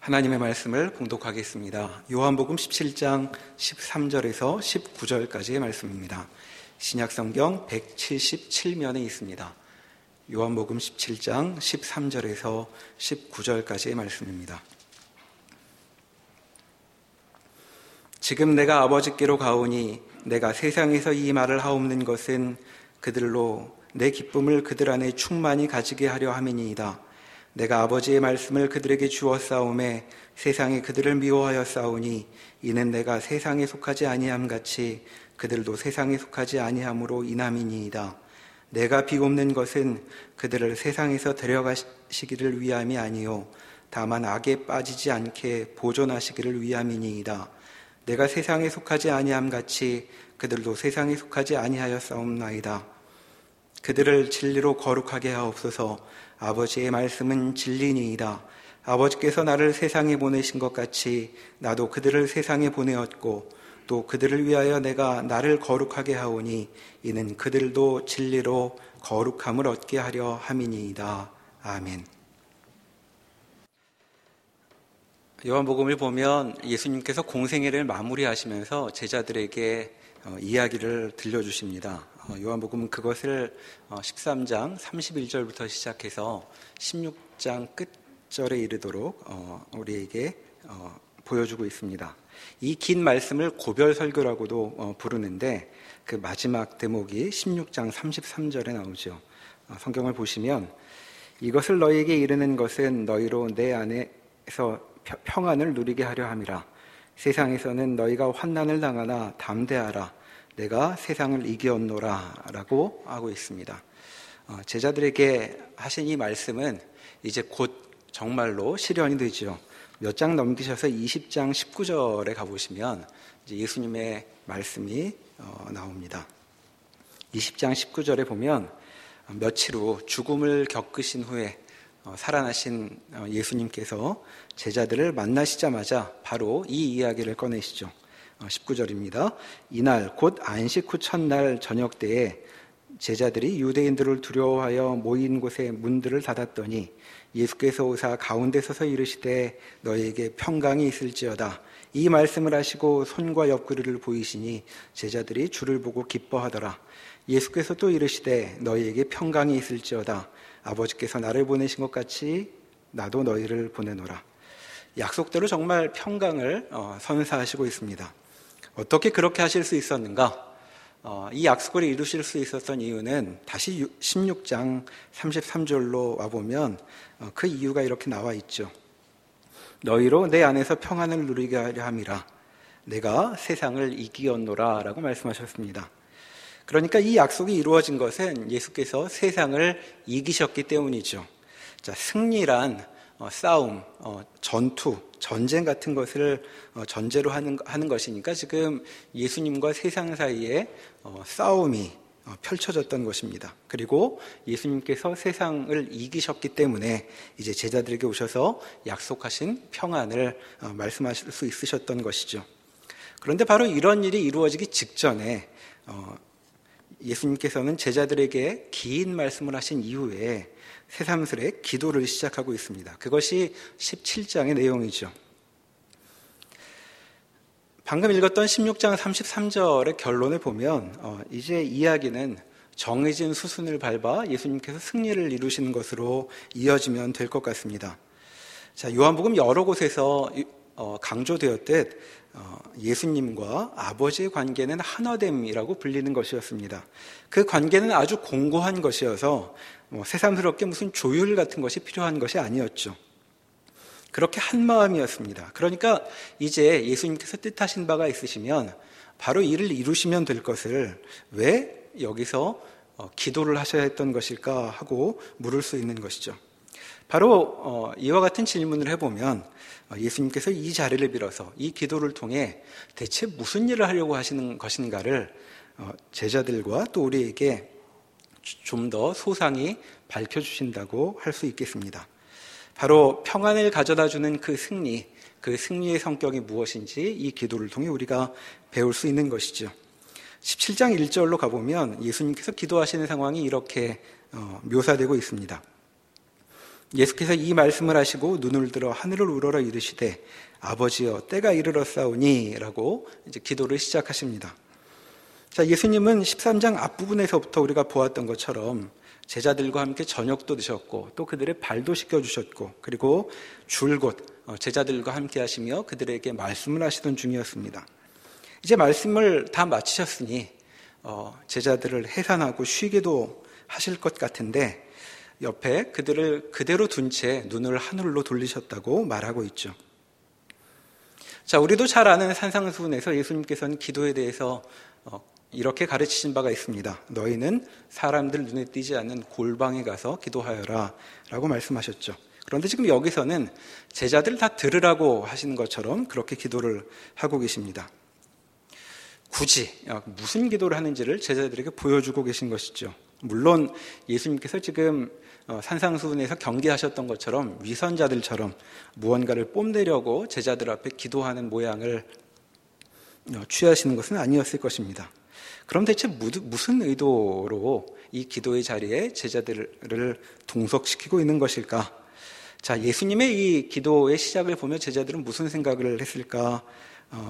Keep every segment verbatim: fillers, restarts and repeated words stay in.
하나님의 말씀을 봉독하겠습니다. 요한복음 십칠 장 십삼 절에서 십구 절까지의 말씀입니다. 신약성경 백칠십칠 면에 있습니다. 요한복음 십칠 장 십삼 절에서 십구 절까지의 말씀입니다. 지금 내가 아버지께로 가오니 내가 세상에서 이 말을 하옵는 것은 그들로 내 기쁨을 그들 안에 충만히 가지게 하려 함이니이다. 내가 아버지의 말씀을 그들에게 주었사오매 세상이 그들을 미워하였사오니 이는 내가 세상에 속하지 아니함 같이 그들도 세상에 속하지 아니함으로 인함이니이다. 내가 비옵는 것은 그들을 세상에서 데려가시기를 위함이 아니요 다만 악에 빠지지 않게 보존하시기를 위함이니이다. 내가 세상에 속하지 아니함 같이 그들도 세상에 속하지 아니하였사옵나이다. 그들을 진리로 거룩하게 하옵소서. 아버지의 말씀은 진리니이다. 아버지께서 나를 세상에 보내신 것 같이 나도 그들을 세상에 보내었고 또 그들을 위하여 내가 나를 거룩하게 하오니 이는 그들도 진리로 거룩함을 얻게 하려 함이니이다. 아멘. 요한복음을 보면 예수님께서 공생애를 마무리하시면서 제자들에게 이야기를 들려주십니다. 요한복음은 그것을 십삼 장 삼십일 절부터 시작해서 십육 장 끝절에 이르도록 우리에게 보여주고 있습니다. 이 긴 말씀을 고별설교라고도 부르는데 그 마지막 대목이 십육 장 삼십삼 절에 나오죠. 성경을 보시면 이것을 너희에게 이르는 것은 너희로 내 안에서 평안을 누리게 하려 함이라. 세상에서는 너희가 환난을 당하나 담대하라. 내가 세상을 이기었노라 라고 하고 있습니다. 어, 제자들에게 하신 이 말씀은 이제 곧 정말로 실현이 되죠. 몇 장 넘기셔서 이십 장 십구 절에 가보시면 이제 예수님의 말씀이 어, 나옵니다. 이십 장 십구 절에 보면 며칠 후 죽음을 겪으신 후에 어, 살아나신 어, 예수님께서 제자들을 만나시자마자 바로 이 이야기를 꺼내시죠. 십구 절입니다. 이날 곧 안식 후 첫날 저녁 때에 제자들이 유대인들을 두려워하여 모인 곳에 문들을 닫았더니 예수께서 오사 가운데 서서 이르시되 너희에게 평강이 있을지어다. 이 말씀을 하시고 손과 옆구리를 보이시니 제자들이 주를 보고 기뻐하더라. 예수께서 또 이르시되 너희에게 평강이 있을지어다. 아버지께서 나를 보내신 것 같이 나도 너희를 보내노라. 약속대로 정말 평강을 선사하시고 있습니다. 어떻게 그렇게 하실 수 있었는가? 어, 이 약속을 이루실 수 있었던 이유는 다시 십육 장 삼십삼 절로 와보면 어, 그 이유가 이렇게 나와 있죠. 너희로 내 안에서 평안을 누리게 하려 함이라. 내가 세상을 이기었노라 라고 말씀하셨습니다. 그러니까 이 약속이 이루어진 것은 예수께서 세상을 이기셨기 때문이죠. 자, 승리란 어, 싸움, 어, 전투, 전쟁 같은 것을 어, 전제로 하는, 하는 것이니까 지금 예수님과 세상 사이에 어, 싸움이 어, 펼쳐졌던 것입니다. 그리고 예수님께서 세상을 이기셨기 때문에 이제 제자들에게 오셔서 약속하신 평안을 어, 말씀하실 수 있으셨던 것이죠. 그런데 바로 이런 일이 이루어지기 직전에 어, 예수님께서는 제자들에게 긴 말씀을 하신 이후에 새삼스레 기도를 시작하고 있습니다. 그것이 십칠 장의 내용이죠. 방금 읽었던 십육 장 삼십삼 절의 결론을 보면 어, 이제 이야기는 정해진 수순을 밟아 예수님께서 승리를 이루시는 것으로 이어지면 될 것 같습니다. 자, 요한복음 여러 곳에서 어, 강조되었듯 어, 예수님과 아버지의 관계는 하나됨이라고 불리는 것이었습니다. 그 관계는 아주 공고한 것이어서 뭐 새삼스럽게 무슨 조율 같은 것이 필요한 것이 아니었죠. 그렇게 한 마음이었습니다. 그러니까 이제 예수님께서 뜻하신 바가 있으시면 바로 이를 이루시면 될 것을 왜 여기서 어, 기도를 하셔야 했던 것일까 하고 물을 수 있는 것이죠. 바로 어, 이와 같은 질문을 해보면 예수님께서 이 자리를 빌어서 이 기도를 통해 대체 무슨 일을 하려고 하시는 것인가를 제자들과 또 우리에게 좀 더 소상히 밝혀주신다고 할 수 있겠습니다. 바로 평안을 가져다주는 그 승리, 그 승리의 성격이 무엇인지 이 기도를 통해 우리가 배울 수 있는 것이죠. 십칠 장 일 절로 가보면 예수님께서 기도하시는 상황이 이렇게 묘사되고 있습니다. 예수께서 이 말씀을 하시고 눈을 들어 하늘을 우러러 이르시되 아버지여 때가 이르렀사오니 라고 이제 기도를 시작하십니다. 자, 예수님은 십삼 장 앞부분에서부터 우리가 보았던 것처럼 제자들과 함께 저녁도 드셨고 또 그들의 발도 씻겨주셨고 그리고 줄곧 제자들과 함께 하시며 그들에게 말씀을 하시던 중이었습니다. 이제 말씀을 다 마치셨으니 제자들을 해산하고 쉬게도 하실 것 같은데 옆에 그들을 그대로 둔 채 눈을 하늘로 돌리셨다고 말하고 있죠. 자, 우리도 잘 아는 산상수훈에서 예수님께서는 기도에 대해서 이렇게 가르치신 바가 있습니다. 너희는 사람들 눈에 띄지 않는 골방에 가서 기도하여라 라고 말씀하셨죠. 그런데 지금 여기서는 제자들 다 들으라고 하시는 것처럼 그렇게 기도를 하고 계십니다. 굳이 무슨 기도를 하는지를 제자들에게 보여주고 계신 것이죠. 물론 예수님께서 지금 산상수훈에서 경계하셨던 것처럼 위선자들처럼 무언가를 뽐내려고 제자들 앞에 기도하는 모양을 취하시는 것은 아니었을 것입니다. 그럼 대체 무슨 의도로 이 기도의 자리에 제자들을 동석시키고 있는 것일까? 자, 예수님의 이 기도의 시작을 보며 제자들은 무슨 생각을 했을까? 어,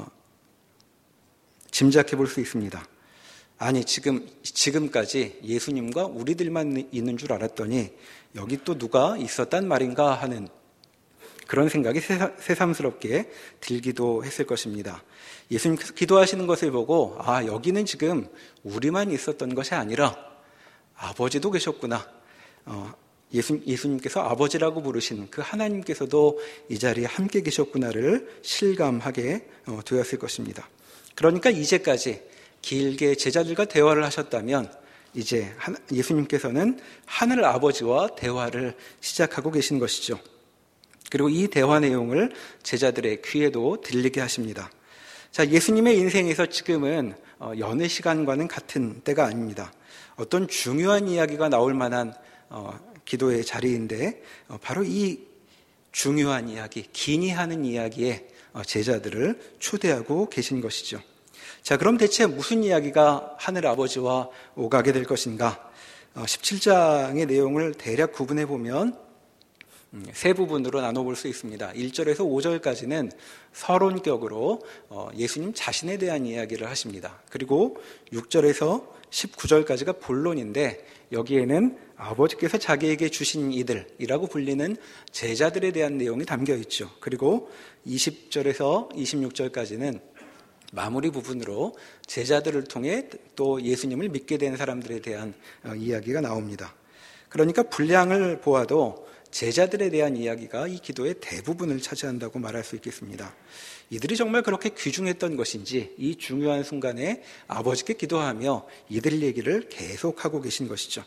짐작해 볼 수 있습니다. 아니, 지금, 지금까지 예수님과 우리들만 있는 줄 알았더니 여기 또 누가 있었단 말인가 하는 그런 생각이 새삼스럽게 들기도 했을 것입니다. 예수님께서 기도하시는 것을 보고 아, 여기는 지금 우리만 있었던 것이 아니라 아버지도 계셨구나. 어, 예수, 예수님께서 아버지라고 부르신 그 하나님께서도 이 자리에 함께 계셨구나를 실감하게 어, 되었을 것입니다. 그러니까 이제까지 길게 제자들과 대화를 하셨다면 이제 예수님께서는 하늘 아버지와 대화를 시작하고 계신 것이죠. 그리고 이 대화 내용을 제자들의 귀에도 들리게 하십니다. 자, 예수님의 인생에서 지금은 여느 시간과는 같은 때가 아닙니다. 어떤 중요한 이야기가 나올 만한 기도의 자리인데 바로 이 중요한 이야기, 기니 하는 이야기에 제자들을 초대하고 계신 것이죠. 자, 그럼 대체 무슨 이야기가 하늘 아버지와 오가게 될 것인가? 십칠 장의 내용을 대략 구분해 보면 세 부분으로 나눠볼 수 있습니다. 일 절에서 오 절까지는 서론격으로 예수님 자신에 대한 이야기를 하십니다. 그리고 육 절에서 십구 절까지가 본론인데 여기에는 아버지께서 자기에게 주신 이들이라고 불리는 제자들에 대한 내용이 담겨 있죠. 그리고 이십 절에서 이십육 절까지는 마무리 부분으로 제자들을 통해 또 예수님을 믿게 된 사람들에 대한 이야기가 나옵니다. 그러니까 분량을 보아도 제자들에 대한 이야기가 이 기도의 대부분을 차지한다고 말할 수 있겠습니다. 이들이 정말 그렇게 귀중했던 것인지 이 중요한 순간에 아버지께 기도하며 이들 얘기를 계속하고 계신 것이죠.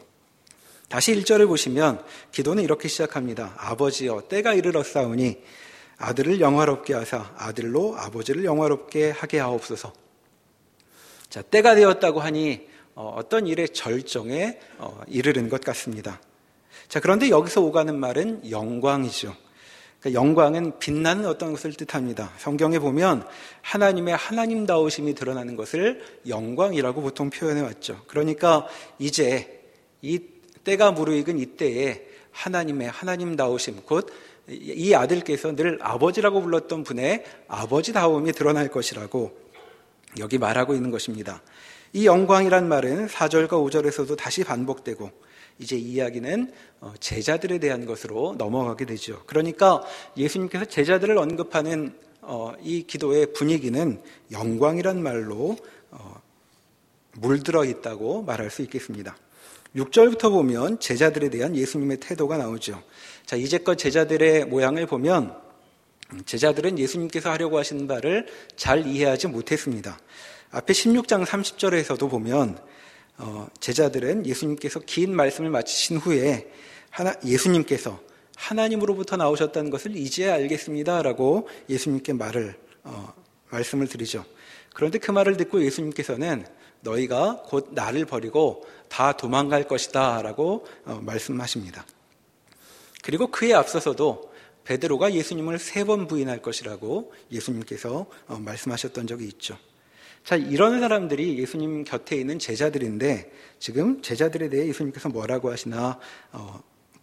다시 일 절을 보시면 기도는 이렇게 시작합니다. 아버지여 때가 이르렀사오니 아들을 영화롭게 하사 아들로 아버지를 영화롭게 하게 하옵소서. 자, 때가 되었다고 하니 어떤 일의 절정에 이르는 것 같습니다. 자, 그런데 여기서 오가는 말은 영광이죠. 그러니까 영광은 빛나는 어떤 것을 뜻합니다. 성경에 보면 하나님의 하나님다우심이 드러나는 것을 영광이라고 보통 표현해 왔죠. 그러니까 이제 이 때가 무르익은 이때에 하나님의 하나님다우심, 곧 이 아들께서 늘 아버지라고 불렀던 분의 아버지다움이 드러날 것이라고 여기 말하고 있는 것입니다. 이 영광이란 말은 사 절과 오 절에서도 다시 반복되고 이제 이야기는 제자들에 대한 것으로 넘어가게 되죠. 그러니까 예수님께서 제자들을 언급하는 이 기도의 분위기는 영광이란 말로 물들어 있다고 말할 수 있겠습니다. 육 절부터 보면 제자들에 대한 예수님의 태도가 나오죠. 자, 이제껏 제자들의 모양을 보면 제자들은 예수님께서 하려고 하시는 바를 잘 이해하지 못했습니다. 앞에 십육 장 삼십 절에서도 보면 어, 제자들은 예수님께서 긴 말씀을 마치신 후에 하나, 예수님께서 하나님으로부터 나오셨다는 것을 이제야 알겠습니다 라고 예수님께 말을 어, 말씀을 드리죠. 그런데 그 말을 듣고 예수님께서는 너희가 곧 나를 버리고 다 도망갈 것이다 라고 어, 말씀하십니다. 그리고 그에 앞서서도 베드로가 예수님을 세 번 부인할 것이라고 예수님께서 어, 말씀하셨던 적이 있죠. 자, 이런 사람들이 예수님 곁에 있는 제자들인데 지금 제자들에 대해 예수님께서 뭐라고 하시나 어,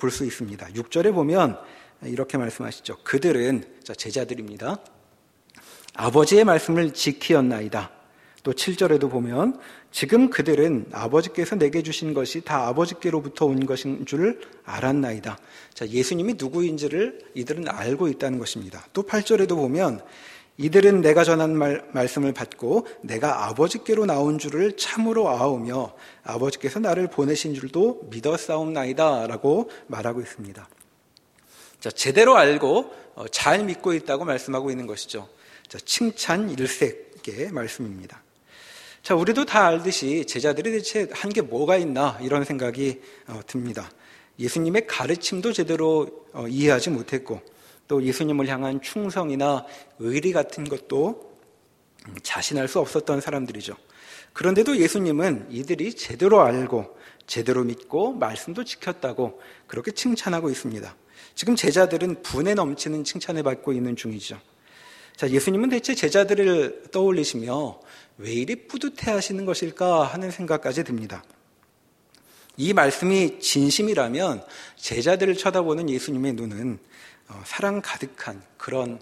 볼 수 있습니다. 육 절에 보면 이렇게 말씀하시죠. 그들은, 자, 제자들입니다. 아버지의 말씀을 지키었나이다. 또 칠 절에도 보면 지금 그들은 아버지께서 내게 주신 것이 다 아버지께로부터 온 것인 줄 알았나이다. 자, 예수님이 누구인지를 이들은 알고 있다는 것입니다. 또 팔 절에도 보면 이들은 내가 전한 말, 말씀을 받고 내가 아버지께로 나온 줄을 참으로 아오며 아버지께서 나를 보내신 줄도 믿었사옵나이다 라고 말하고 있습니다. 자, 제대로 알고 잘 믿고 있다고 말씀하고 있는 것이죠. 자, 칭찬 일색의 말씀입니다. 자, 우리도 다 알듯이 제자들이 대체 한 게 뭐가 있나 이런 생각이 어, 듭니다. 예수님의 가르침도 제대로 어, 이해하지 못했고 또 예수님을 향한 충성이나 의리 같은 것도 자신할 수 없었던 사람들이죠. 그런데도 예수님은 이들이 제대로 알고 제대로 믿고 말씀도 지켰다고 그렇게 칭찬하고 있습니다. 지금 제자들은 분에 넘치는 칭찬을 받고 있는 중이죠. 자, 예수님은 대체 제자들을 떠올리시며 왜 이리 뿌듯해 하시는 것일까 하는 생각까지 듭니다. 이 말씀이 진심이라면 제자들을 쳐다보는 예수님의 눈은 사랑 가득한 그런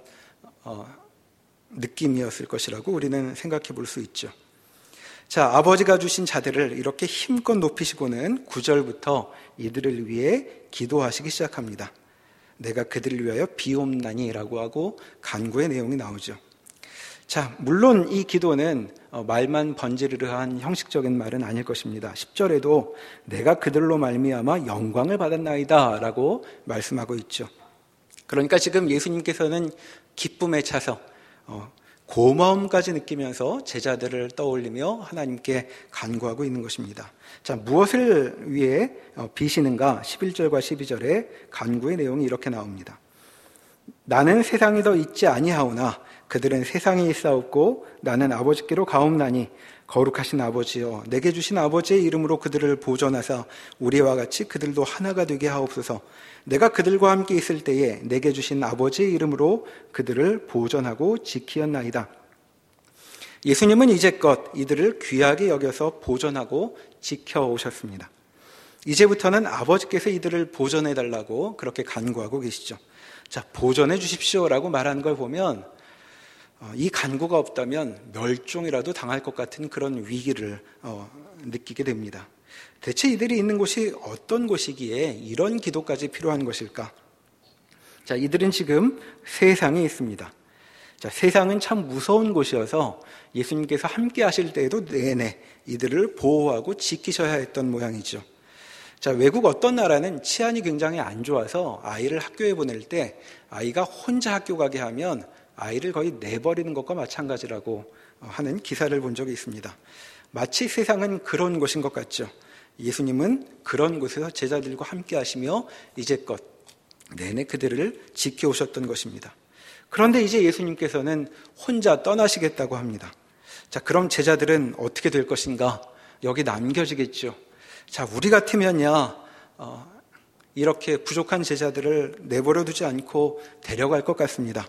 느낌이었을 것이라고 우리는 생각해 볼 수 있죠. 자, 아버지가 주신 자들을 이렇게 힘껏 높이시고는 구 절부터 이들을 위해 기도하시기 시작합니다. 내가 그들을 위하여 비옵나니라고 하고 간구의 내용이 나오죠. 자, 물론 이 기도는 말만 번지르르한 형식적인 말은 아닐 것입니다. 십 절에도 내가 그들로 말미암아 영광을 받았나이다 라고 말씀하고 있죠. 그러니까 지금 예수님께서는 기쁨에 차서 고마움까지 느끼면서 제자들을 떠올리며 하나님께 간구하고 있는 것입니다. 자, 무엇을 위해 비시는가? 십일 절과 십이 절에 간구의 내용이 이렇게 나옵니다. 나는 세상에 더 있지 아니하오나 그들은 세상에 있사옵고 나는 아버지께로 가옵나니 거룩하신 아버지여 내게 주신 아버지의 이름으로 그들을 보존하사 우리와 같이 그들도 하나가 되게 하옵소서. 내가 그들과 함께 있을 때에 내게 주신 아버지의 이름으로 그들을 보존하고 지키었나이다. 예수님은 이제껏 이들을 귀하게 여겨서 보존하고 지켜오셨습니다. 이제부터는 아버지께서 이들을 보존해달라고 그렇게 간구하고 계시죠. 자, 보존해 주십시오라고 말하는 걸 보면 이 간구가 없다면 멸종이라도 당할 것 같은 그런 위기를 어, 느끼게 됩니다. 대체 이들이 있는 곳이 어떤 곳이기에 이런 기도까지 필요한 것일까? 자, 이들은 지금 세상에 있습니다. 자, 세상은 참 무서운 곳이어서 예수님께서 함께 하실 때에도 내내 이들을 보호하고 지키셔야 했던 모양이죠. 자, 외국 어떤 나라는 치안이 굉장히 안 좋아서 아이를 학교에 보낼 때 아이가 혼자 학교 가게 하면 아이를 거의 내버리는 것과 마찬가지라고 하는 기사를 본 적이 있습니다. 마치 세상은 그런 곳인 것 같죠. 예수님은 그런 곳에서 제자들과 함께 하시며 이제껏 내내 그들을 지켜오셨던 것입니다. 그런데 이제 예수님께서는 혼자 떠나시겠다고 합니다. 자, 그럼 제자들은 어떻게 될 것인가? 여기 남겨지겠죠. 자, 우리 같으면야 어, 이렇게 부족한 제자들을 내버려 두지 않고 데려갈 것 같습니다.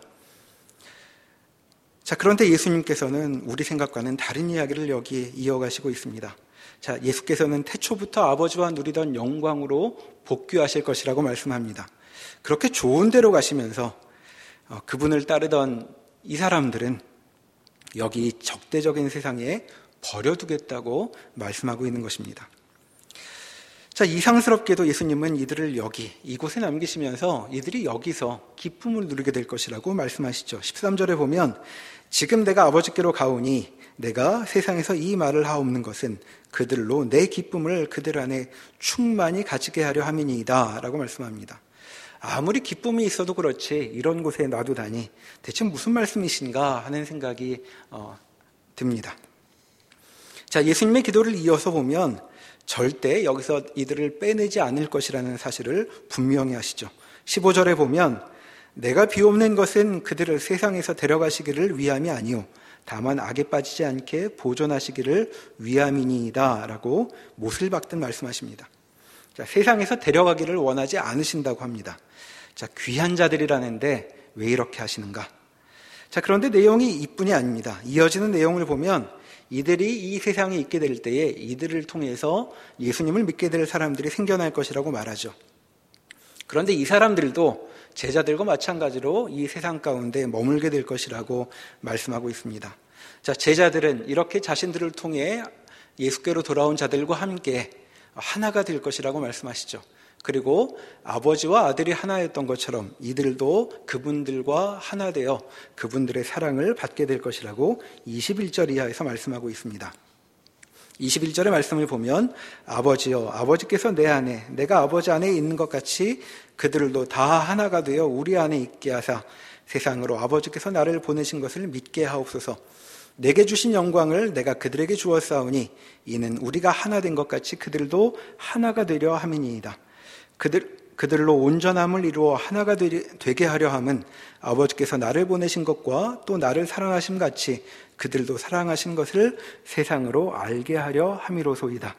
자, 그런데 예수님께서는 우리 생각과는 다른 이야기를 여기 이어가시고 있습니다. 자, 예수께서는 태초부터 아버지와 누리던 영광으로 복귀하실 것이라고 말씀합니다. 그렇게 좋은 데로 가시면서 어, 그분을 따르던 이 사람들은 여기 적대적인 세상에 버려두겠다고 말씀하고 있는 것입니다. 자, 이상스럽게도 예수님은 이들을 여기 이곳에 남기시면서 이들이 여기서 기쁨을 누리게 될 것이라고 말씀하시죠. 십삼 절에 보면 지금 내가 아버지께로 가오니 내가 세상에서 이 말을 하옵는 것은 그들로 내 기쁨을 그들 안에 충만히 가지게 하려 함이니이다 라고 말씀합니다. 아무리 기쁨이 있어도 그렇지 이런 곳에 놔두다니 대체 무슨 말씀이신가 하는 생각이 어, 듭니다. 자, 예수님의 기도를 이어서 보면 절대 여기서 이들을 빼내지 않을 것이라는 사실을 분명히 하시죠. 십오 절에 보면 내가 비옵는 것은 그들을 세상에서 데려가시기를 위함이 아니오 다만 악에 빠지지 않게 보존하시기를 위함이니이다 라고 못을 박듯 말씀하십니다. 자, 세상에서 데려가기를 원하지 않으신다고 합니다. 자, 귀한 자들이라는데 왜 이렇게 하시는가? 자, 그런데 내용이 이뿐이 아닙니다. 이어지는 내용을 보면 이들이 이 세상에 있게 될 때에 이들을 통해서 예수님을 믿게 될 사람들이 생겨날 것이라고 말하죠. 그런데 이 사람들도 제자들과 마찬가지로 이 세상 가운데 머물게 될 것이라고 말씀하고 있습니다. 자, 제자들은 이렇게 자신들을 통해 예수께로 돌아온 자들과 함께 하나가 될 것이라고 말씀하시죠. 그리고 아버지와 아들이 하나였던 것처럼 이들도 그분들과 하나 되어 그분들의 사랑을 받게 될 것이라고 이십일 절 이하에서 말씀하고 있습니다. 이십일 절의 말씀을 보면 아버지여 아버지께서 내 안에 내가 아버지 안에 있는 것 같이 그들도 다 하나가 되어 우리 안에 있게 하사 세상으로 아버지께서 나를 보내신 것을 믿게 하옵소서. 내게 주신 영광을 내가 그들에게 주었사오니 이는 우리가 하나 된 것 같이 그들도 하나가 되려 함이니이다. 그들, 그들로 온전함을 이루어 하나가 되게 하려 함은 아버지께서 나를 보내신 것과 또 나를 사랑하심 같이 그들도 사랑하신 것을 세상으로 알게 하려 함이로소이다.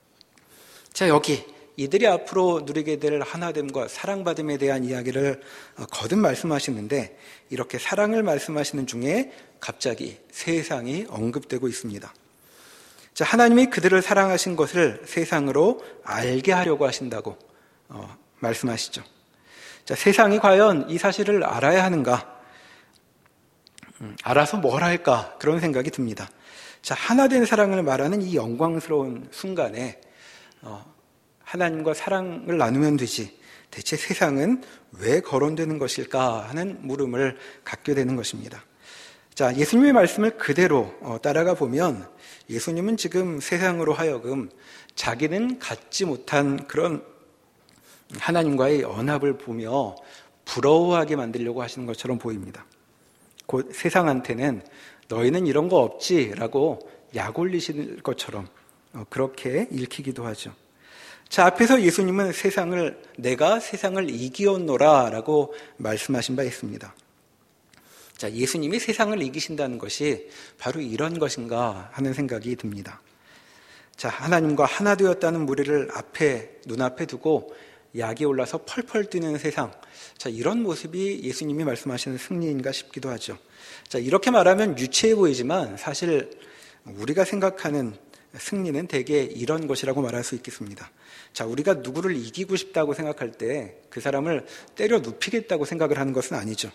자, 여기 이들이 앞으로 누리게 될 하나됨과 사랑받음에 대한 이야기를 거듭 말씀하시는데 이렇게 사랑을 말씀하시는 중에 갑자기 세상이 언급되고 있습니다. 자, 하나님이 그들을 사랑하신 것을 세상으로 알게 하려고 하신다고 어, 말씀하시죠. 자, 세상이 과연 이 사실을 알아야 하는가? 음, 알아서 뭘 할까? 그런 생각이 듭니다. 자, 하나된 사랑을 말하는 이 영광스러운 순간에 어, 하나님과 사랑을 나누면 되지 대체 세상은 왜 거론되는 것일까 하는 물음을 갖게 되는 것입니다. 자, 예수님의 말씀을 그대로 어, 따라가 보면 예수님은 지금 세상으로 하여금 자기는 갖지 못한 그런 하나님과의 언합을 보며 부러워하게 만들려고 하시는 것처럼 보입니다. 곧 세상한테는 너희는 이런 거 없지 라고 약 올리실 것처럼 그렇게 읽히기도 하죠. 자, 앞에서 예수님은 세상을 내가 세상을 이기었노라 라고 말씀하신 바 있습니다. 자, 예수님이 세상을 이기신다는 것이 바로 이런 것인가 하는 생각이 듭니다. 자, 하나님과 하나 되었다는 무리를 앞에 눈앞에 두고 약이 올라서 펄펄 뛰는 세상. 자, 이런 모습이 예수님이 말씀하시는 승리인가 싶기도 하죠. 자, 이렇게 말하면 유치해 보이지만 사실 우리가 생각하는 승리는 대개 이런 것이라고 말할 수 있겠습니다. 자, 우리가 누구를 이기고 싶다고 생각할 때 그 사람을 때려 눕히겠다고 생각을 하는 것은 아니죠.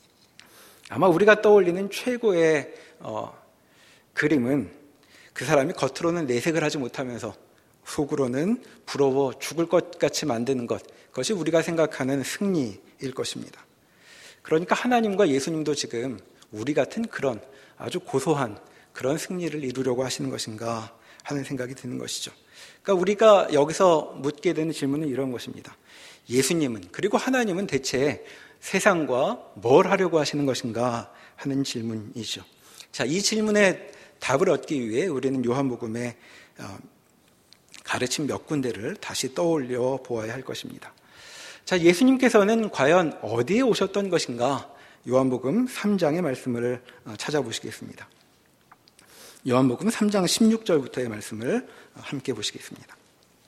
아마 우리가 떠올리는 최고의 어, 그림은 그 사람이 겉으로는 내색을 하지 못하면서 속으로는 부러워 죽을 것 같이 만드는 것, 그것이 우리가 생각하는 승리일 것입니다. 그러니까 하나님과 예수님도 지금 우리 같은 그런 아주 고소한 그런 승리를 이루려고 하시는 것인가 하는 생각이 드는 것이죠. 그러니까 우리가 여기서 묻게 되는 질문은 이런 것입니다. 예수님은 그리고 하나님은 대체 세상과 뭘 하려고 하시는 것인가 하는 질문이죠. 자, 이 질문에 답을 얻기 위해 우리는 요한복음의 가르침 몇 군데를 다시 떠올려 보아야 할 것입니다. 자, 예수님께서는 과연 어디에 오셨던 것인가? 요한복음 삼 장의 말씀을 찾아보시겠습니다. 요한복음 삼 장 십육 절부터의 말씀을 함께 보시겠습니다.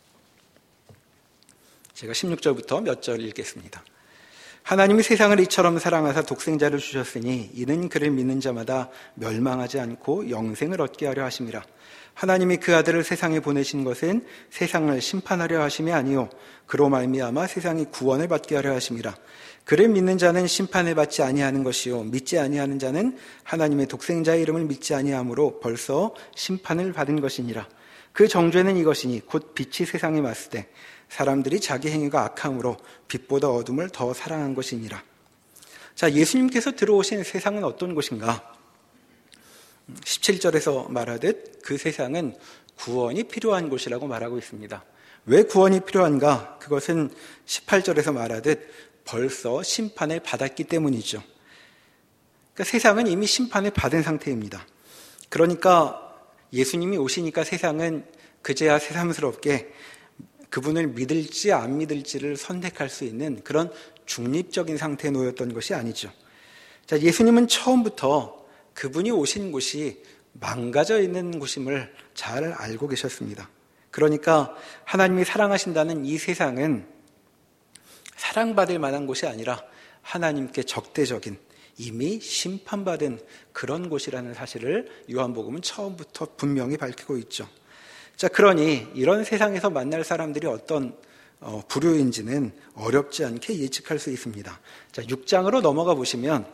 제가 십육 절부터 몇 절 읽겠습니다. 하나님이 세상을 이처럼 사랑하사 독생자를 주셨으니 이는 그를 믿는 자마다 멸망하지 않고 영생을 얻게 하려 하심이라. 하나님이 그 아들을 세상에 보내신 것은 세상을 심판하려 하심이 아니요 그로 말미암아 세상이 구원을 받게 하려 하심이라. 그를 믿는 자는 심판을 받지 아니하는 것이요 믿지 아니하는 자는 하나님의 독생자의 이름을 믿지 아니하므로 벌써 심판을 받은 것이니라. 그 정죄는 이것이니 곧 빛이 세상에 왔을 때 사람들이 자기 행위가 악함으로 빛보다 어둠을 더 사랑한 것이니라. 자, 예수님께서 들어오신 세상은 어떤 곳인가? 십칠 절에서 말하듯 그 세상은 구원이 필요한 곳이라고 말하고 있습니다. 왜 구원이 필요한가? 그것은 십팔 절에서 말하듯 벌써 심판을 받았기 때문이죠. 그러니까 세상은 이미 심판을 받은 상태입니다. 그러니까 예수님이 오시니까 세상은 그제야 새삼스럽게 그분을 믿을지 안 믿을지를 선택할 수 있는 그런 중립적인 상태에 놓였던 것이 아니죠. 자, 예수님은 처음부터 그분이 오신 곳이 망가져 있는 곳임을 잘 알고 계셨습니다. 그러니까 하나님이 사랑하신다는 이 세상은 사랑받을 만한 곳이 아니라 하나님께 적대적인 이미 심판받은 그런 곳이라는 사실을 요한복음은 처음부터 분명히 밝히고 있죠. 자, 그러니 이런 세상에서 만날 사람들이 어떤 어, 부류인지는 어렵지 않게 예측할 수 있습니다. 자, 육 장으로 넘어가 보시면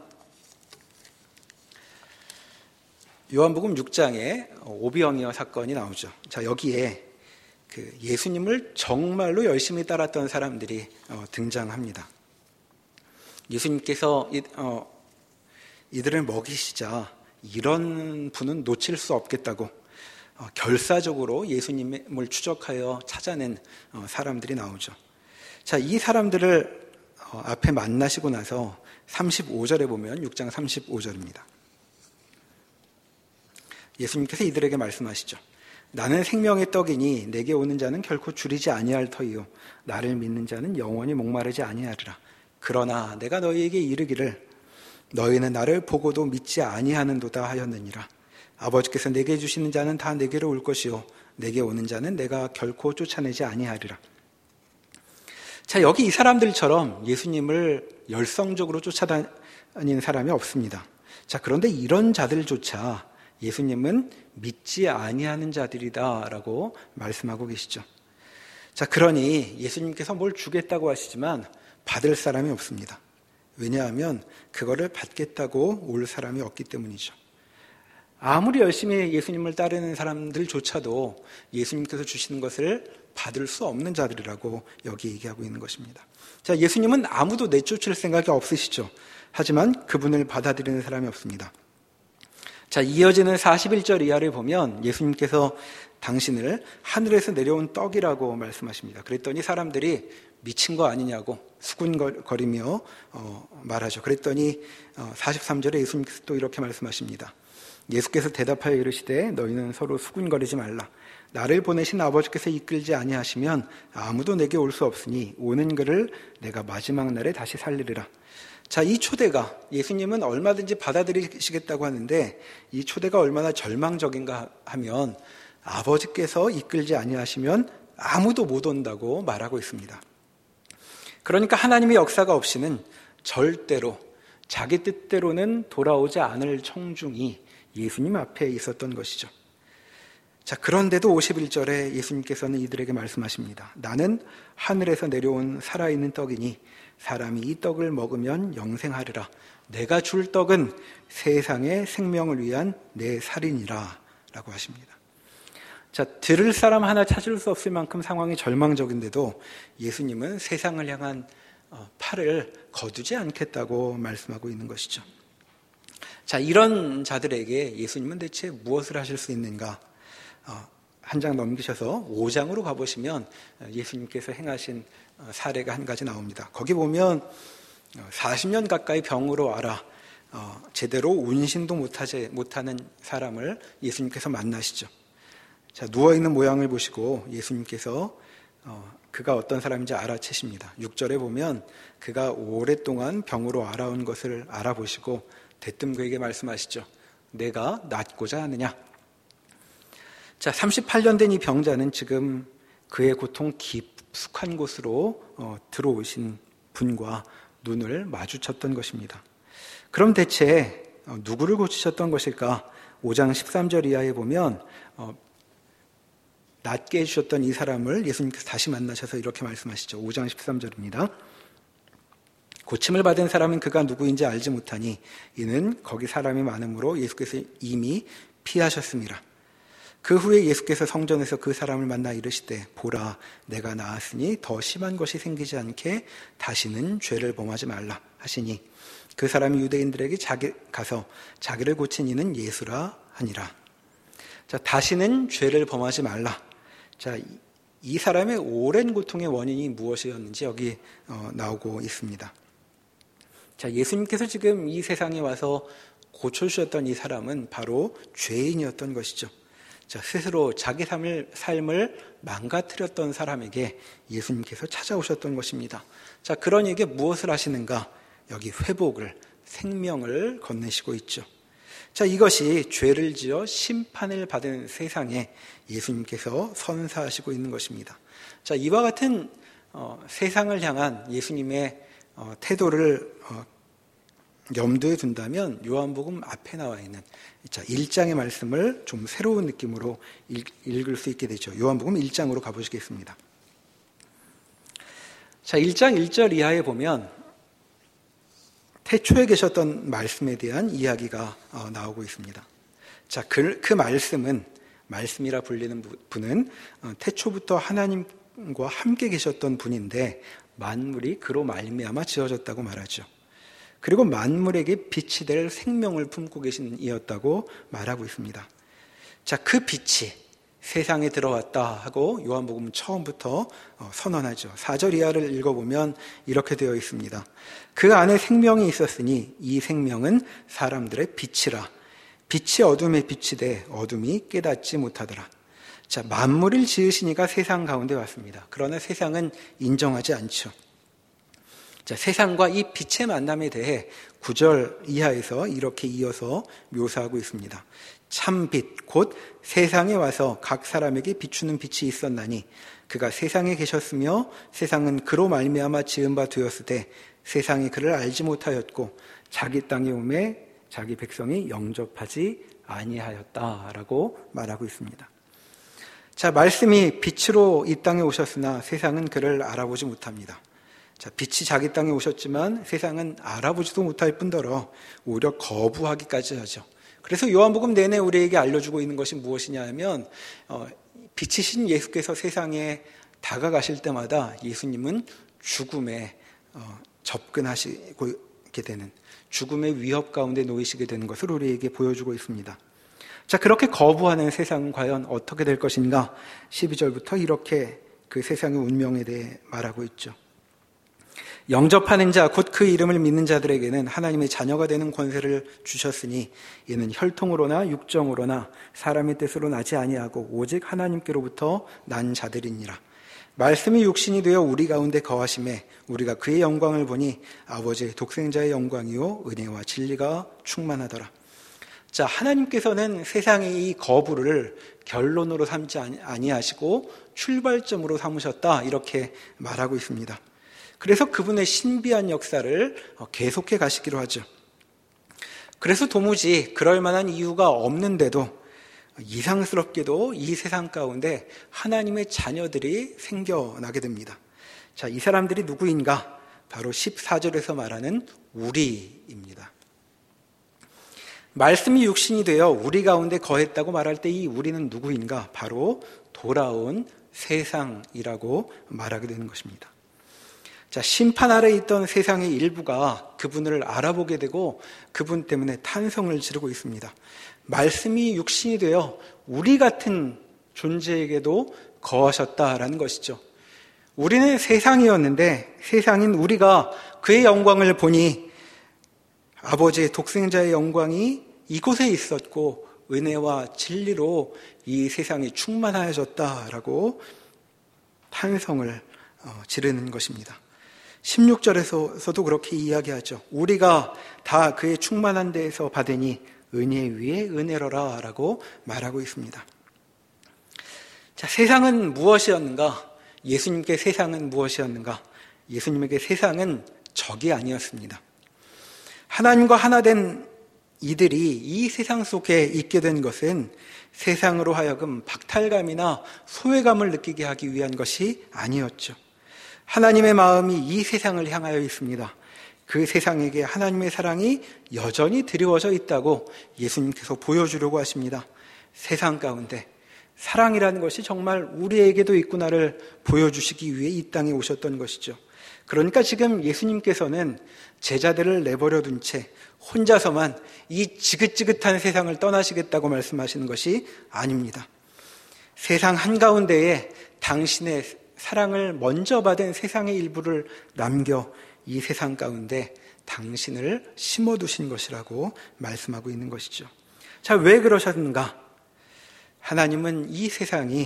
요한복음 육 장에 오병이어 사건이 나오죠. 자, 여기에 그 예수님을 정말로 열심히 따랐던 사람들이 어, 등장합니다. 예수님께서 이, 어, 이들을 먹이시자 이런 분은 놓칠 수 없겠다고 어, 결사적으로 예수님을 추적하여 찾아낸 어, 사람들이 나오죠. 자, 이 사람들을 어, 앞에 만나시고 나서 삼십오 절에 보면 육 장 삼십오 절입니다. 예수님께서 이들에게 말씀하시죠. 나는 생명의 떡이니 내게 오는 자는 결코 줄이지 아니할 터이요 나를 믿는 자는 영원히 목마르지 아니하리라. 그러나 내가 너희에게 이르기를 너희는 나를 보고도 믿지 아니하는도다 하였느니라. 아버지께서 내게 주시는 자는 다 내게로 올 것이요 내게 오는 자는 내가 결코 쫓아내지 아니하리라. 자, 여기 이 사람들처럼 예수님을 열성적으로 쫓아다니는 사람이 없습니다. 자, 그런데 이런 자들조차 예수님은 믿지 아니하는 자들이다라고 말씀하고 계시죠. 자, 그러니 예수님께서 뭘 주겠다고 하시지만 받을 사람이 없습니다. 왜냐하면 그거를 받겠다고 올 사람이 없기 때문이죠. 아무리 열심히 예수님을 따르는 사람들조차도 예수님께서 주시는 것을 받을 수 없는 자들이라고 여기 얘기하고 있는 것입니다. 자, 예수님은 아무도 내쫓을 생각이 없으시죠. 하지만 그분을 받아들이는 사람이 없습니다. 자, 이어지는 사십일 절 이하를 보면 예수님께서 당신을 하늘에서 내려온 떡이라고 말씀하십니다. 그랬더니 사람들이 미친 거 아니냐고 수군거리며 어, 말하죠. 그랬더니 어, 사십삼 절에 예수님께서 또 이렇게 말씀하십니다. 예수께서 대답하여 이르시되 너희는 서로 수군거리지 말라. 나를 보내신 아버지께서 이끌지 아니하시면 아무도 내게 올 수 없으니 오는 그를 내가 마지막 날에 다시 살리리라. 자, 이 초대가 예수님은 얼마든지 받아들이시겠다고 하는데 이 초대가 얼마나 절망적인가 하면 아버지께서 이끌지 아니하시면 아무도 못 온다고 말하고 있습니다. 그러니까 하나님의 역사가 없이는 절대로 자기 뜻대로는 돌아오지 않을 청중이 예수님 앞에 있었던 것이죠. 자, 그런데도 오십일 절에 예수님께서는 이들에게 말씀하십니다. 나는 하늘에서 내려온 살아있는 떡이니 사람이 이 떡을 먹으면 영생하리라. 내가 줄 떡은 세상의 생명을 위한 내 살이니라 라고 하십니다. 자, 들을 사람 하나 찾을 수 없을 만큼 상황이 절망적인데도 예수님은 세상을 향한 팔을 거두지 않겠다고 말씀하고 있는 것이죠. 자, 이런 자들에게 예수님은 대체 무엇을 하실 수 있는가? 한 장 넘기셔서 오 장으로 가보시면 예수님께서 행하신 사례가 한 가지 나옵니다. 거기 보면 사십 년 가까이 병으로 앓아 제대로 운신도 못하지, 못하는 사람을 예수님께서 만나시죠. 자, 누워있는 모양을 보시고 예수님께서 그가 어떤 사람인지 알아채십니다. 육 절에 보면 그가 오랫동안 병으로 앓아온 것을 알아보시고 대뜸 그에게 말씀하시죠. 내가 낫고자 하느냐? 자, 삼십팔 년 된 이 병자는 지금 그의 고통 깊숙한 곳으로 어, 들어오신 분과 눈을 마주쳤던 것입니다. 그럼 대체 어, 누구를 고치셨던 것일까? 오 장 십삼 절 이하에 보면 어, 낫게 해주셨던 이 사람을 예수님께서 다시 만나셔서 이렇게 말씀하시죠. 오 장 십삼 절입니다. 고침을 받은 사람은 그가 누구인지 알지 못하니 이는 거기 사람이 많으므로 예수께서 이미 피하셨습니다. 그 후에 예수께서 성전에서 그 사람을 만나 이르시되 보라 내가 나았으니 더 심한 것이 생기지 않게 다시는 죄를 범하지 말라 하시니 그 사람이 유대인들에게 자기 가서 자기를 고친 이는 예수라 하니라. 자, 다시는 죄를 범하지 말라. 자, 이 사람의 오랜 고통의 원인이 무엇이었는지 여기 어, 나오고 있습니다. 자, 예수님께서 지금 이 세상에 와서 고쳐주셨던 이 사람은 바로 죄인이었던 것이죠. 자, 스스로 자기 삶을, 삶을 망가뜨렸던 사람에게 예수님께서 찾아오셨던 것입니다. 자, 그런 이에게 무엇을 하시는가? 여기 회복을, 생명을 건네시고 있죠. 자, 이것이 죄를 지어 심판을 받은 세상에 예수님께서 선사하시고 있는 것입니다. 자, 이와 같은 어, 세상을 향한 예수님의 어, 태도를 어, 염두에 둔다면 요한복음 앞에 나와 있는 자, 일 장의 말씀을 좀 새로운 느낌으로 읽, 읽을 수 있게 되죠. 요한복음 일 장으로 가보시겠습니다. 자, 일 장 일 절 이하에 보면 태초에 계셨던 말씀에 대한 이야기가 나오고 있습니다. 자, 그, 그 말씀은, 말씀이라 불리는 분은 태초부터 하나님과 함께 계셨던 분인데 만물이 그로 말미암아 지어졌다고 말하죠. 그리고 만물에게 빛이 될 생명을 품고 계신 이였다고 말하고 있습니다. 자, 그 빛이 세상에 들어왔다 하고 요한복음 처음부터 선언하죠. 사 절 이하를 읽어보면 이렇게 되어 있습니다. 그 안에 생명이 있었으니 이 생명은 사람들의 빛이라. 빛이 어둠에 비치되 어둠이 깨닫지 못하더라. 자, 만물을 지으시니가 세상 가운데 왔습니다. 그러나 세상은 인정하지 않죠. 자, 세상과 이 빛의 만남에 대해 구 절 이하에서 이렇게 이어서 묘사하고 있습니다. 참 빛, 곧 세상에 와서 각 사람에게 비추는 빛이 있었나니 그가 세상에 계셨으며 세상은 그로 말미암아 지은 바 되었으되 세상이 그를 알지 못하였고 자기 땅에 오매 자기 백성이 영접하지 아니하였다라고 말하고 있습니다. 자, 말씀이 빛으로 이 땅에 오셨으나 세상은 그를 알아보지 못합니다. 자, 빛이 자기 땅에 오셨지만 세상은 알아보지도 못할 뿐더러 오히려 거부하기까지 하죠. 그래서 요한복음 내내 우리에게 알려주고 있는 것이 무엇이냐 하면 어, 빛이신 예수께서 세상에 다가가실 때마다 예수님은 죽음에 어, 접근하시게 되는, 죽음의 위협 가운데 놓이시게 되는 것을 우리에게 보여주고 있습니다. 자, 그렇게 거부하는 세상은 과연 어떻게 될 것인가? 십이 절부터 이렇게 그 세상의 운명에 대해 말하고 있죠. 영접하는 자, 곧 그 이름을 믿는 자들에게는 하나님의 자녀가 되는 권세를 주셨으니 이는 혈통으로나 육정으로나 사람의 뜻으로 나지 아니하고 오직 하나님께로부터 난 자들이니라. 말씀이 육신이 되어 우리 가운데 거하심에 우리가 그의 영광을 보니 아버지의 독생자의 영광이요 은혜와 진리가 충만하더라. 자, 하나님께서는 세상의 이 거부를 결론으로 삼지 아니하시고 출발점으로 삼으셨다, 이렇게 말하고 있습니다. 그래서 그분의 신비한 역사를 계속해 가시기로 하죠. 그래서 도무지 그럴 만한 이유가 없는데도 이상스럽게도 이 세상 가운데 하나님의 자녀들이 생겨나게 됩니다. 자, 이 사람들이 누구인가? 바로 십사 절에서 말하는 우리입니다. 말씀이 육신이 되어 우리 가운데 거했다고 말할 때 이 우리는 누구인가? 바로 돌아온 세상이라고 말하게 되는 것입니다. 자, 심판 아래 있던 세상의 일부가 그분을 알아보게 되고 그분 때문에 탄성을 지르고 있습니다. 말씀이 육신이 되어 우리 같은 존재에게도 거하셨다라는 것이죠. 우리는 세상이었는데 세상인 우리가 그의 영광을 보니 아버지의 독생자의 영광이 이곳에 있었고 은혜와 진리로 이 세상이 충만하여졌다라고 탄성을 지르는 것입니다. 십육 절에서도 그렇게 이야기하죠. 우리가 다 그의 충만한 데에서 받으니 은혜 위에 은혜로라 라고 말하고 있습니다. 자, 세상은 무엇이었는가? 예수님께 세상은 무엇이었는가? 예수님에게 세상은 적이 아니었습니다. 하나님과 하나 된 이들이 이 세상 속에 있게 된 것은 세상으로 하여금 박탈감이나 소외감을 느끼게 하기 위한 것이 아니었죠. 하나님의 마음이 이 세상을 향하여 있습니다. 그 세상에게 하나님의 사랑이 여전히 드리워져 있다고 예수님께서 보여주려고 하십니다. 세상 가운데 사랑이라는 것이 정말 우리에게도 있구나를 보여주시기 위해 이 땅에 오셨던 것이죠. 그러니까 지금 예수님께서는 제자들을 내버려 둔 채 혼자서만 이 지긋지긋한 세상을 떠나시겠다고 말씀하시는 것이 아닙니다. 세상 한가운데에 당신의 사랑을 먼저 받은 세상의 일부를 남겨 이 세상 가운데 당신을 심어두신 것이라고 말씀하고 있는 것이죠. 자, 왜 그러셨는가? 하나님은 이 세상이,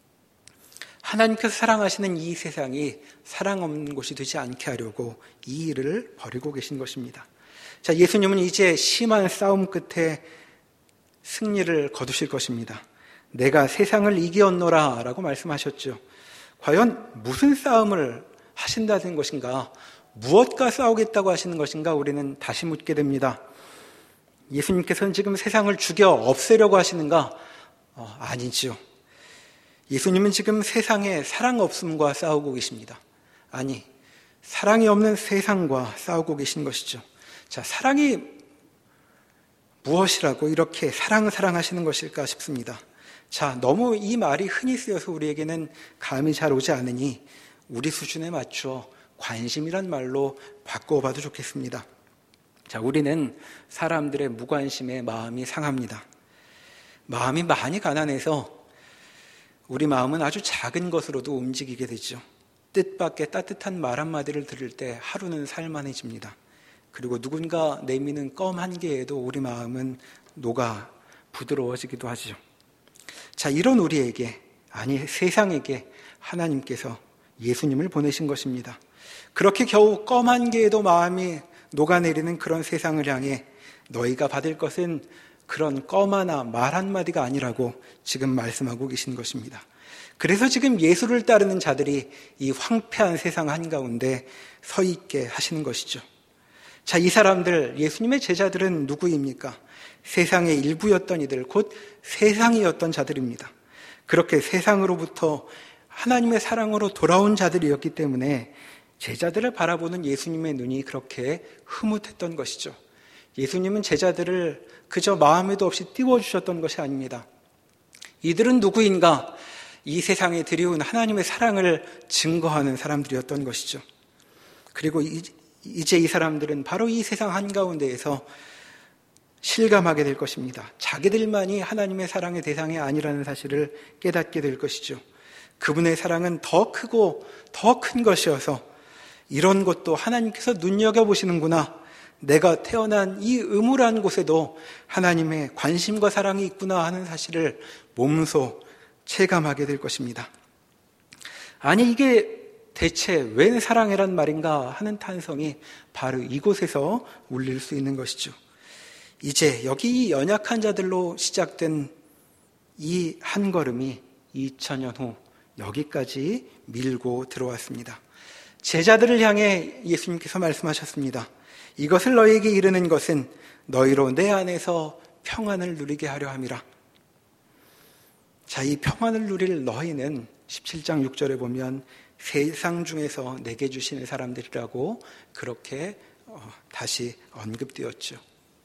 하나님께서 사랑하시는 이 세상이 사랑 없는 곳이 되지 않게 하려고 이 일을 벌이고 계신 것입니다. 자, 예수님은 이제 심한 싸움 끝에 승리를 거두실 것입니다. 내가 세상을 이기었노라 라고 말씀하셨죠. 과연 무슨 싸움을 하신다는 것인가? 무엇과 싸우겠다고 하시는 것인가? 우리는 다시 묻게 됩니다. 예수님께서는 지금 세상을 죽여 없애려고 하시는가? 어, 아니죠. 예수님은 지금 세상의 사랑 없음과 싸우고 계십니다. 아니, 사랑이 없는 세상과 싸우고 계신 것이죠. 자, 사랑이 무엇이라고 이렇게 사랑 사랑하시는 것일까 싶습니다. 자, 너무 이 말이 흔히 쓰여서 우리에게는 감이 잘 오지 않으니 우리 수준에 맞춰 관심이란 말로 바꿔봐도 좋겠습니다. 자, 우리는 사람들의 무관심에 마음이 상합니다. 마음이 많이 가난해서 우리 마음은 아주 작은 것으로도 움직이게 되죠. 뜻밖의 따뜻한 말 한마디를 들을 때 하루는 살만해집니다. 그리고 누군가 내미는 껌 한 개에도 우리 마음은 녹아 부드러워지기도 하죠. 자, 이런 우리에게, 아니 세상에게 하나님께서 예수님을 보내신 것입니다. 그렇게 겨우 껌 한 개에도 마음이 녹아내리는 그런 세상을 향해 너희가 받을 것은 그런 껌 하나, 말 한마디가 아니라고 지금 말씀하고 계신 것입니다. 그래서 지금 예수를 따르는 자들이 이 황폐한 세상 한가운데 서 있게 하시는 것이죠. 자, 이 사람들, 예수님의 제자들은 누구입니까? 세상의 일부였던 이들, 곧 세상이었던 자들입니다. 그렇게 세상으로부터 하나님의 사랑으로 돌아온 자들이었기 때문에 제자들을 바라보는 예수님의 눈이 그렇게 흐뭇했던 것이죠. 예수님은 제자들을 그저 마음에도 없이 띄워주셨던 것이 아닙니다. 이들은 누구인가? 이 세상에 드리운 하나님의 사랑을 증거하는 사람들이었던 것이죠. 그리고 이제 이 사람들은 바로 이 세상 한가운데에서 실감하게 될 것입니다. 자기들만이 하나님의 사랑의 대상이 아니라는 사실을 깨닫게 될 것이죠. 그분의 사랑은 더 크고 더 큰 것이어서 이런 것도 하나님께서 눈여겨보시는구나. 내가 태어난 이 음울한 곳에도 하나님의 관심과 사랑이 있구나 하는 사실을 몸소 체감하게 될 것입니다. 아니, 이게 대체 웬 사랑이란 말인가 하는 탄성이 바로 이곳에서 울릴 수 있는 것이죠. 이제 여기 이 연약한 자들로 시작된 이 한 걸음이 이천 년 후 여기까지 밀고 들어왔습니다. 제자들을 향해 예수님께서 말씀하셨습니다. 이것을 너희에게 이르는 것은 너희로 내 안에서 평안을 누리게 하려 함이라. 자, 이 평안을 누릴 너희는 십칠 장 육 절에 보면 세상 중에서 내게 주시는 사람들이라고 그렇게 다시 언급되었죠.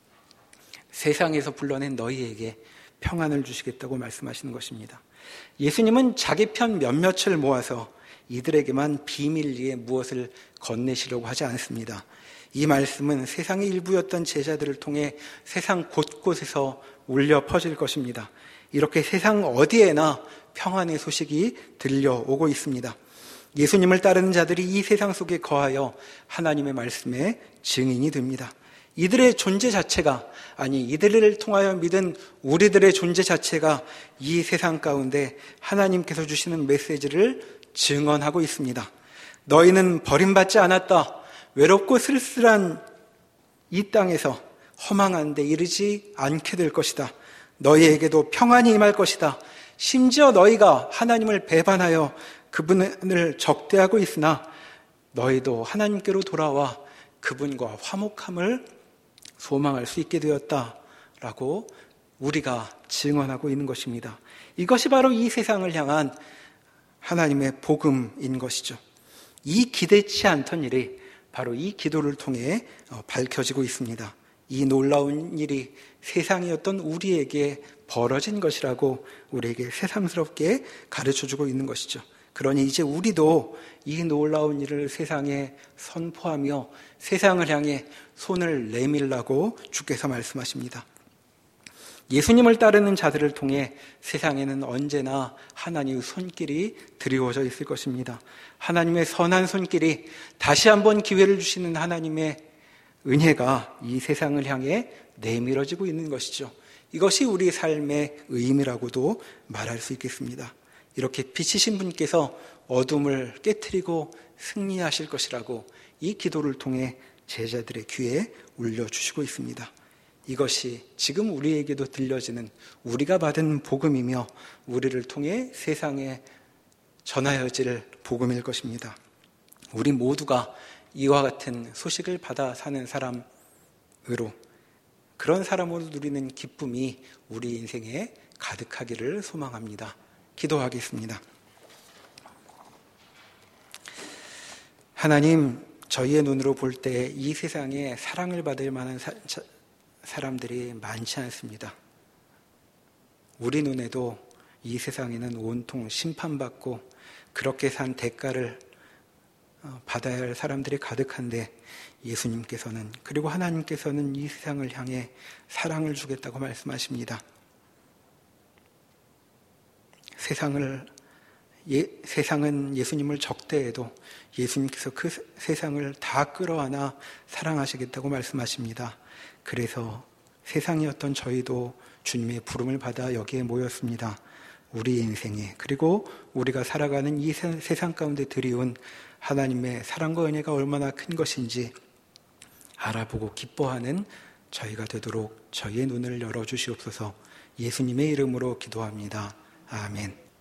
세상에서 불러낸 너희에게 평안을 주시겠다고 말씀하시는 것입니다. 예수님은 자기 편 몇몇을 모아서 이들에게만 비밀리에 무엇을 건네시려고 하지 않습니다. 이 말씀은 세상의 일부였던 제자들을 통해 세상 곳곳에서 울려 퍼질 것입니다. 이렇게 세상 어디에나 평안의 소식이 들려오고 있습니다. 예수님을 따르는 자들이 이 세상 속에 거하여 하나님의 말씀에 증인이 됩니다. 이들의 존재 자체가, 아니 이들을 통하여 믿은 우리들의 존재 자체가 이 세상 가운데 하나님께서 주시는 메시지를 증언하고 있습니다. 너희는 버림받지 않았다. 외롭고 쓸쓸한 이 땅에서 허망한 데 이르지 않게 될 것이다. 너희에게도 평안이 임할 것이다. 심지어 너희가 하나님을 배반하여 그분을 적대하고 있으나 너희도 하나님께로 돌아와 그분과 화목함을 소망할 수 있게 되었다라고 우리가 증언하고 있는 것입니다. 이것이 바로 이 세상을 향한 하나님의 복음인 것이죠. 이 기대치 않던 일이 바로 이 기도를 통해 밝혀지고 있습니다. 이 놀라운 일이 세상이었던 우리에게 벌어진 것이라고 우리에게 새삼스럽게 가르쳐주고 있는 것이죠. 그러니 이제 우리도 이 놀라운 일을 세상에 선포하며 세상을 향해 손을 내밀라고 주께서 말씀하십니다. 예수님을 따르는 자들을 통해 세상에는 언제나 하나님의 손길이 드리워져 있을 것입니다. 하나님의 선한 손길이 다시 한번 기회를 주시는 하나님의 은혜가 이 세상을 향해 내밀어지고 있는 것이죠. 이것이 우리 삶의 의미라고도 말할 수 있겠습니다. 이렇게 빛이신 분께서 어둠을 깨트리고 승리하실 것이라고 이 기도를 통해 제자들의 귀에 울려주시고 있습니다. 이것이 지금 우리에게도 들려지는 우리가 받은 복음이며 우리를 통해 세상에 전하여질 복음일 것입니다. 우리 모두가 이와 같은 소식을 받아 사는 사람으로, 그런 사람으로 누리는 기쁨이 우리 인생에 가득하기를 소망합니다. 기도하겠습니다. 하나님, 저희의 눈으로 볼 때 이 세상에 사랑을 받을 만한 사, 사람들이 많지 않습니다. 우리 눈에도 이 세상에는 온통 심판받고 그렇게 산 대가를 받아야 할 사람들이 가득한데 예수님께서는, 그리고 하나님께서는 이 세상을 향해 사랑을 주겠다고 말씀하십니다. 세상을, 예, 세상은 예수님을 적대해도 예수님께서 그 세상을 다 끌어안아 사랑하시겠다고 말씀하십니다. 그래서 세상이었던 저희도 주님의 부름을 받아 여기에 모였습니다. 우리 인생에, 그리고 우리가 살아가는 이 세상 가운데 드리운 하나님의 사랑과 은혜가 얼마나 큰 것인지 알아보고 기뻐하는 저희가 되도록 저희의 눈을 열어주시옵소서. 예수님의 이름으로 기도합니다. 아멘.